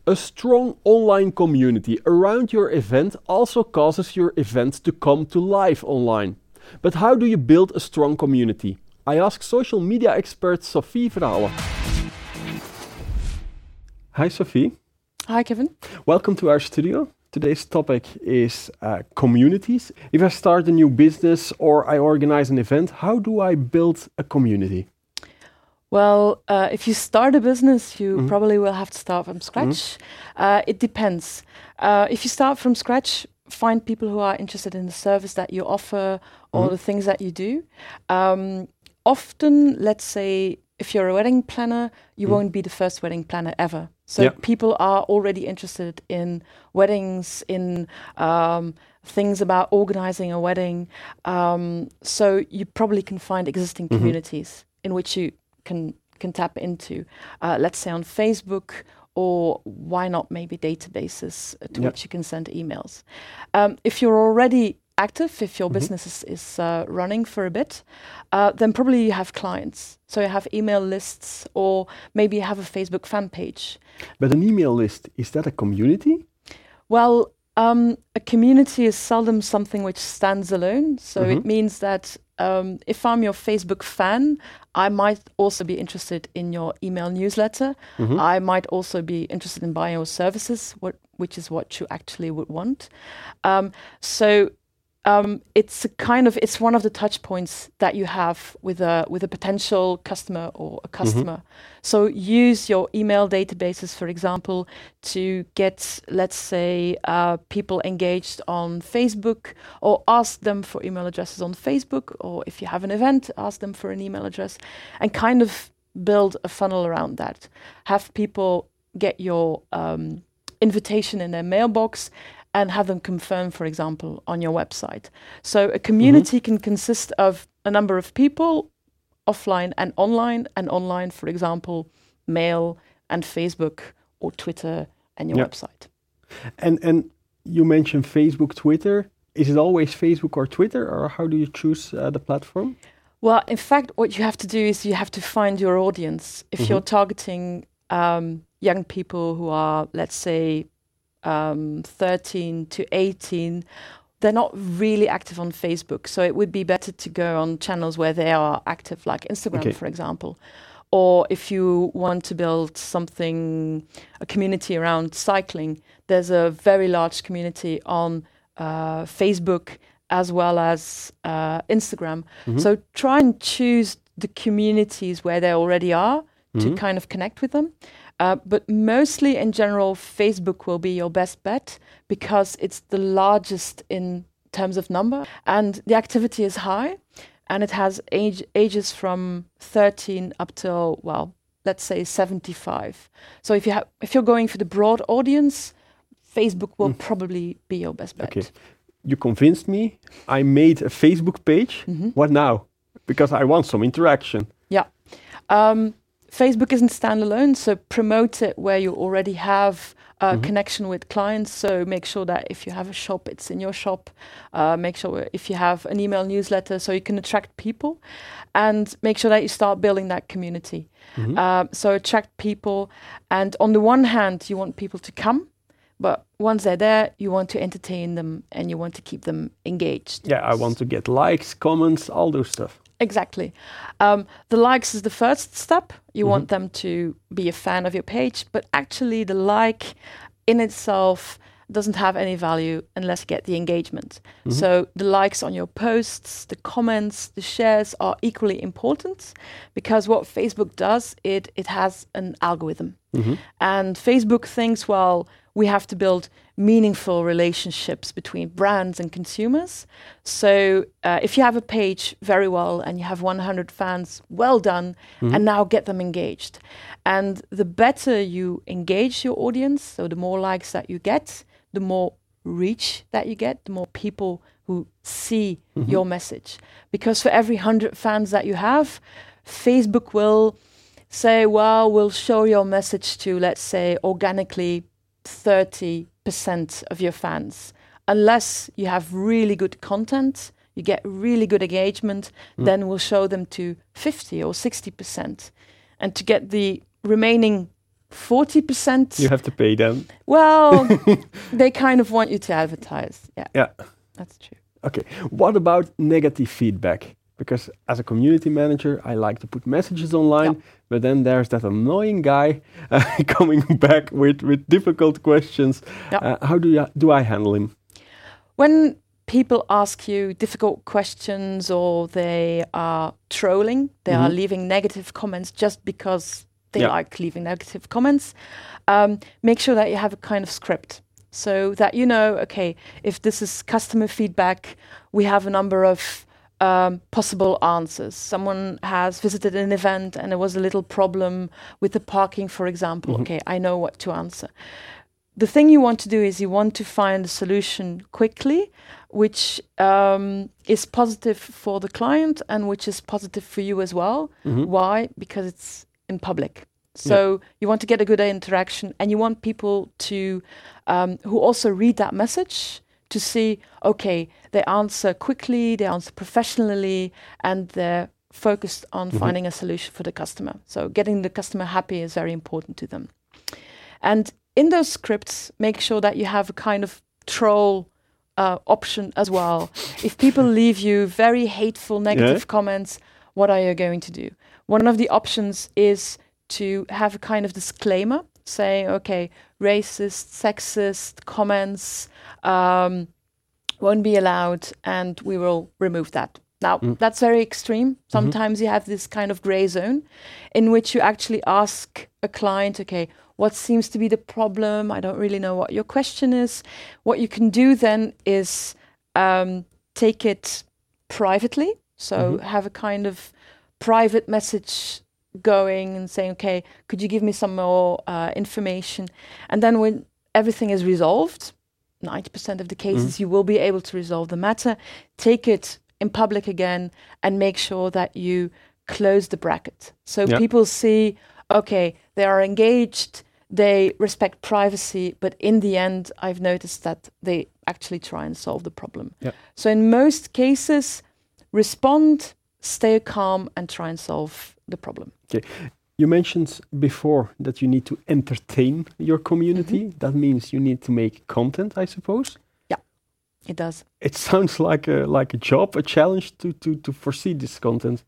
A strong online community around your event also causes your event to come to life online. But how do you build a strong community? I ask social media expert Sophie Verhalen. Hi Sophie. Hi Kevin. Welcome to our studio. Today's topic is communities. If I start a new business or I organize an event, how do I build a community? Well, if you start a business, you probably will have to start from scratch. It depends. If you start from scratch, find people who are interested in the service that you offer or the things that you do. Often, let's say, if you're a wedding planner, you won't be the first wedding planner ever. So people are already interested in weddings, in things about organizing a wedding. So you probably can find existing communities in which you can tap into, let's say on Facebook, or why not maybe databases to which you can send emails. If you're already active, if your business is running for a bit, then probably you have clients. So you have email lists, or maybe you have a Facebook fan page. But an email list, is that a community? Well, a community is seldom something which stands alone. So it means that if I'm your Facebook fan, I might also be interested in your email newsletter. I might also be interested in buying your services, which is what you actually would want. It's one of the touch points that you have with a potential customer or a customer. So use your email databases, for example, to get, let's say, people engaged on Facebook, or ask them for email addresses on Facebook, or if you have an event, ask them for an email address, and kind of build a funnel around that. Have people get your invitation in their mailbox and have them confirm, for example, on your website. So a community can consist of a number of people, offline and online, for example, mail and Facebook or Twitter and your website. And you mentioned Facebook, Twitter. Is it always Facebook or Twitter, or how do you choose the platform? Well, in fact, what you have to do is you have to find your audience. If you're targeting young people who are, let's say, 13 to 18, they're not really active on Facebook. So it would be better to go on channels where they are active, like Instagram, for example. Or if you want to build a community around cycling, there's a very large community on Facebook as well as Instagram. So try and choose the communities where they already are to kind of connect with them. But mostly in general, Facebook will be your best bet because it's the largest in terms of number, and the activity is high, and it has ages from 13 up till, well, let's say 75. So if you're going for the broad audience, Facebook will probably be your best bet. Okay, you convinced me. I made a Facebook page. What now? Because I want some interaction. Yeah. Facebook isn't standalone, so promote it where you already have a connection with clients. So make sure that if you have a shop, it's in your shop. Make sure if you have an email newsletter, so you can attract people, and make sure that you start building that community. So attract people, and on the one hand, you want people to come, but once they're there, you want to entertain them and you want to keep them engaged. Yeah, I want to get likes, comments, all those stuff. Exactly. The likes is the first step. You want them to be a fan of your page, but actually the like in itself doesn't have any value unless you get the engagement. So the likes on your posts, the comments, the shares are equally important, because what Facebook does, it has an algorithm. And Facebook thinks, well, we have to build meaningful relationships between brands and consumers. So if you have a page, very well, and you have 100 fans, well done, and now get them engaged. And the better you engage your audience, so the more likes that you get, the more reach that you get, the more people who see your message. Because for every 100 fans that you have, Facebook will say, well, we'll show your message to, let's say, organically 30% of your fans. Unless you have really good content, you get really good engagement, then we'll show them to 50 or 60%. And to get the remaining 40%. You have to pay them. Well, they kind of want you to advertise. Yeah, that's true. Okay. What about negative feedback? Because as a community manager, I like to put messages online, but then there's that annoying guy coming back with difficult questions. How do I handle him? When people ask you difficult questions or they are trolling, they are leaving negative comments just because they like leaving negative comments, make sure that you have a kind of script. So that you know, okay, if this is customer feedback, we have a number of possible answers. Someone has visited an event and there was a little problem with the parking, for example. Okay, I know what to answer. The thing you want to do is you want to find a solution quickly, which is positive for the client and which is positive for you as well. Why? Because it's in public. So you want to get a good interaction and you want people to who also read that message to see, okay, they answer quickly, they answer professionally, and they're focused on finding a solution for the customer. So getting the customer happy is very important to them. And in those scripts, make sure that you have a kind of troll option as well. If people leave you very hateful, negative comments, what are you going to do? One of the options is to have a kind of disclaimer saying, okay, racist, sexist comments won't be allowed and we will remove that. Now, that's very extreme. Sometimes you have this kind of gray zone in which you actually ask a client, okay, what seems to be the problem? I don't really know what your question is. What you can do then is take it privately. So have a kind of private message going and saying, okay, could you give me some more information? And then when everything is resolved, 90% of the cases you will be able to resolve the matter, take it in public again and make sure that you close the bracket. So people see, okay, they are engaged, they respect privacy, but in the end, I've noticed that they actually try and solve the problem. So in most cases, respond, stay calm, and try and solve the problem. Okay. You mentioned before that you need to entertain your community. That means you need to make content, I suppose. Yeah, it does. It sounds like a job, a challenge to foresee this content.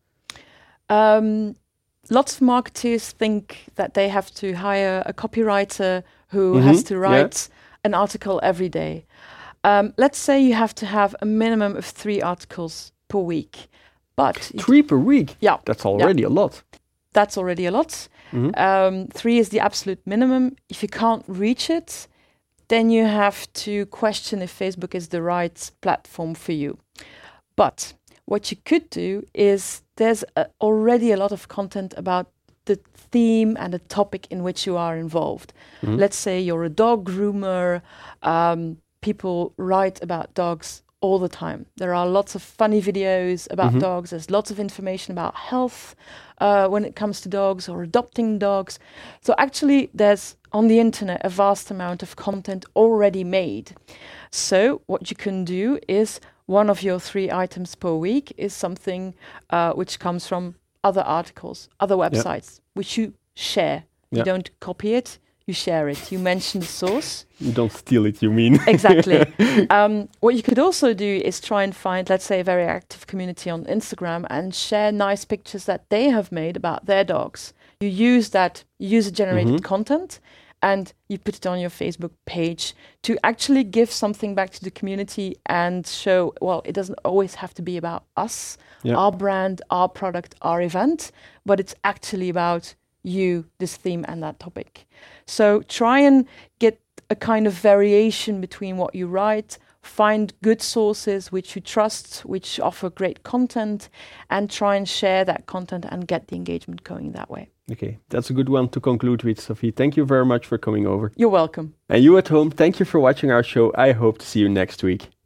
Lots of marketers think that they have to hire a copywriter who has to write an article every day. Let's say you have to have a minimum of 3 articles per week. But 3 per week? Yeah. That's already a lot. That's already a lot. 3 is the absolute minimum. If you can't reach it, then you have to question if Facebook is the right platform for you. But what you could do is there's already a lot of content about the theme and the topic in which you are involved. Let's say you're a dog groomer. People write about dogs all the time. There are lots of funny videos about dogs. There's lots of information about health when it comes to dogs or adopting dogs. So actually there's on the internet a vast amount of content already made. So what you can do is one of your 3 items per week is something which comes from other articles, other websites, which you share. You don't copy it, you share it. You mention the source. You don't steal it, you mean? Exactly. What you could also do is try and find, let's say, a very active community on Instagram and share nice pictures that they have made about their dogs. You use that user-generated content and you put it on your Facebook page to actually give something back to the community and show, well, it doesn't always have to be about us, our brand, our product, our event, but it's actually about you, this theme and that topic. So try and get a kind of variation between what you write, find good sources which you trust, which offer great content, and try and share that content and get the engagement going that way. Okay, that's a good one to conclude with, Sophie. Thank you very much for coming over. You're welcome. And you at home, thank you for watching our show. I hope to see you next week.